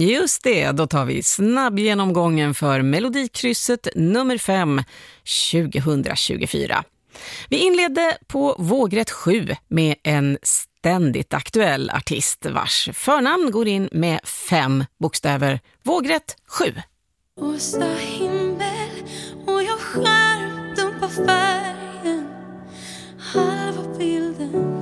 Just det, då tar vi snabb genomgången för Melodikrysset nummer 5 2024. Vi inledde på vågrätt 7 med en ständigt aktuell artist vars förnamn går in med 5 bokstäver. Vågrätt 7. Rosa himmel och jag skär dumpar färgen, halva bilden.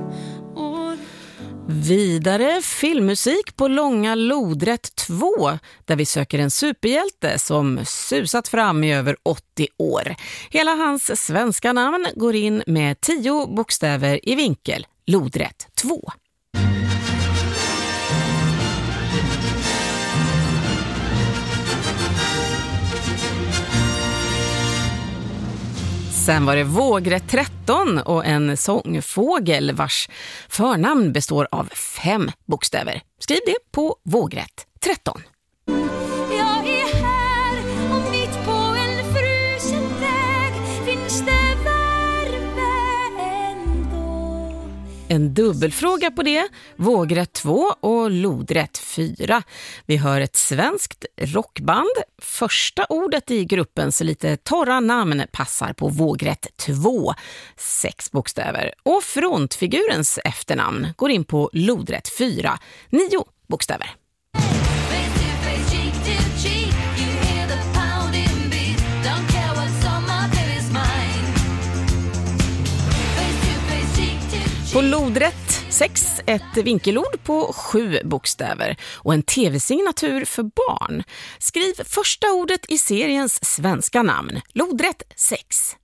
Vidare filmmusik på långa lodrätt 2 där vi söker en superhjälte som susat fram i över 80 år. Hela hans svenska namn går in med 10 bokstäver i vinkel. Lodrätt 2. Sen var det vågrätt 13 och en sångfågel vars förnamn består av 5 bokstäver. Skriv det på vågrätt 13. Jag är här och mitt på en frusen väg finns det värme ändå. En dubbelfråga på det. Vågrätt 2 och lodrätt 4. Vi hör ett svenskt rockband. Första ordet i gruppens lite torra namn passar på vågrätt 2. 6 bokstäver. Och frontfigurens efternamn går in på lodrätt 4. 9 bokstäver. På lodrätt 6 ett vinkelord på 7 bokstäver och en tv-signatur för barn. Skriv första ordet i seriens svenska namn. Lodrätt 6.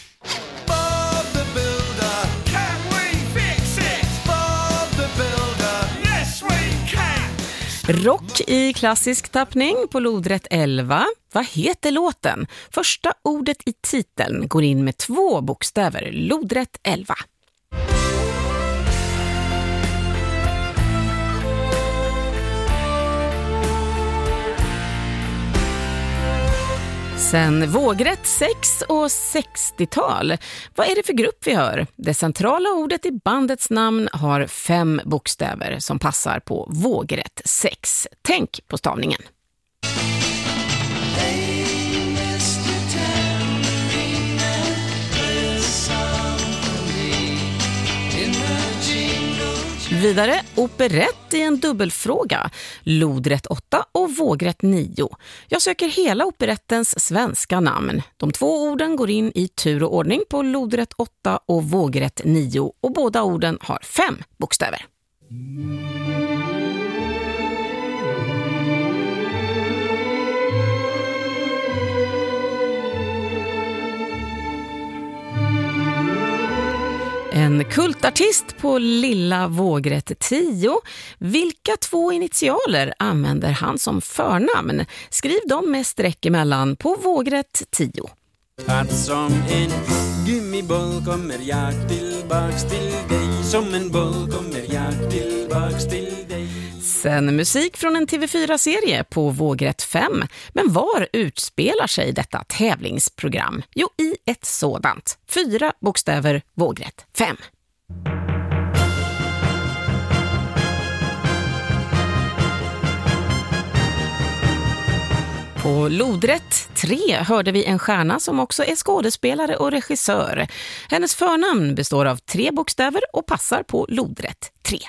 Rock i klassisk tappning på lodrätt 11. Vad heter låten? Första ordet i titeln går in med 2 bokstäver. Lodrätt 11. Sen vågrätt 6 och 60-tal. Vad är det för grupp vi hör? Det centrala ordet i bandets namn har 5 bokstäver som passar på vågrätt 6. Tänk på stavningen. Vidare, operett i en dubbelfråga. Lodrätt 8 och vågrätt 9. Jag söker hela operettens svenska namn. De 2 orden går in i tur och ordning på lodrätt 8 och vågrätt 9 och båda orden har 5 bokstäver. En kultartist på lilla vågrätt 10. Vilka 2 initialer använder han som förnamn? Skriv dem med streck emellan på vågrätt 10. Att som en gummiboll kommer jag tillbaks till dig. Som en boll kommer jag tillbaks till dig. Sen musik från en TV4-serie på vågrätt 5. Men var utspelar sig detta tävlingsprogram? Jo, i ett sådant. 4 bokstäver, vågrätt 5. På lodrätt 3 hörde vi en stjärna som också är skådespelare och regissör. Hennes förnamn består av 3 bokstäver och passar på lodrätt 3.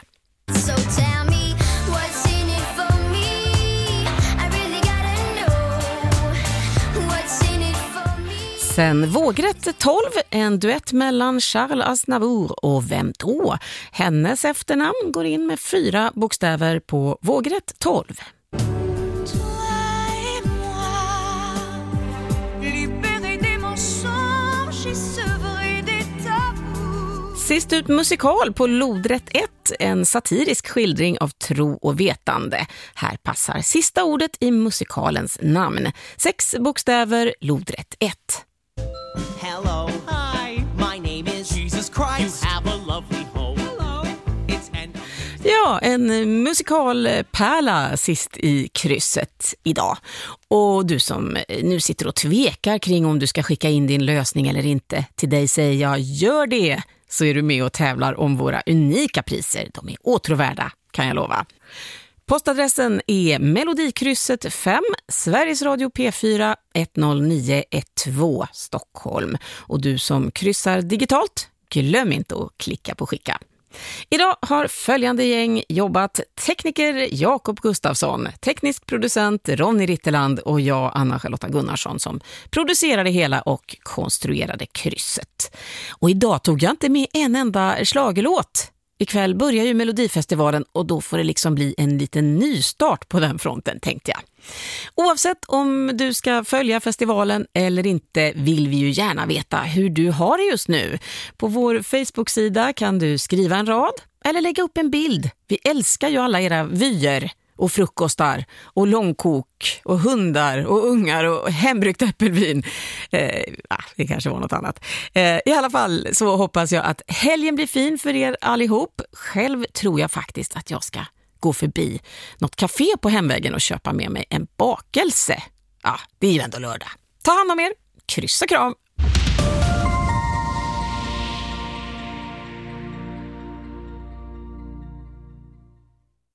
Sen vågrätt 12, en duett mellan Charles Aznavour och vem då? Hennes efternamn går in med 4 bokstäver på vågrätt 12. Sist ut musikal på lodrätt 1, en satirisk skildring av tro och vetande. Här passar sista ordet i musikalens namn. 6 bokstäver, lodrätt 1. Hello. Hi. My name is Jesus Christ. You have a lovely home. Hello. It's Ja, en musikalpärla sist i krysset idag. Och du som nu sitter och tvekar kring om du ska skicka in din lösning eller inte, till dig säger jag, gör det, så är du med och tävlar om våra unika priser. De är åtråvärda, kan jag lova. Postadressen är Melodikrysset 5, Sveriges Radio P4 10912 Stockholm. Och du som kryssar digitalt, glöm inte att klicka på skicka. Idag har följande gäng jobbat: tekniker Jakob Gustafsson, teknisk producent Ronny Ritterland och jag, Anna-Charlotta Gunnarsson, som producerade hela och konstruerade krysset. Och idag tog jag inte med en enda schlagerlåt. Ikväll börjar ju Melodifestivalen och då får det liksom bli en liten nystart på den fronten, tänkte jag. Oavsett om du ska följa festivalen eller inte vill vi ju gärna veta hur du har det just nu. På vår Facebook-sida kan du skriva en rad eller lägga upp en bild. Vi älskar ju alla era vyer och frukostar och långkok och hundar och ungar och hembryggt äppelvin. Det kanske var något annat. I alla fall så hoppas jag att helgen blir fin för er allihop. Själv tror jag faktiskt att jag ska gå förbi något café på hemvägen och köpa med mig en bakelse. Ja, det är ju ändå lördag. Ta hand om er. Kryss och kram.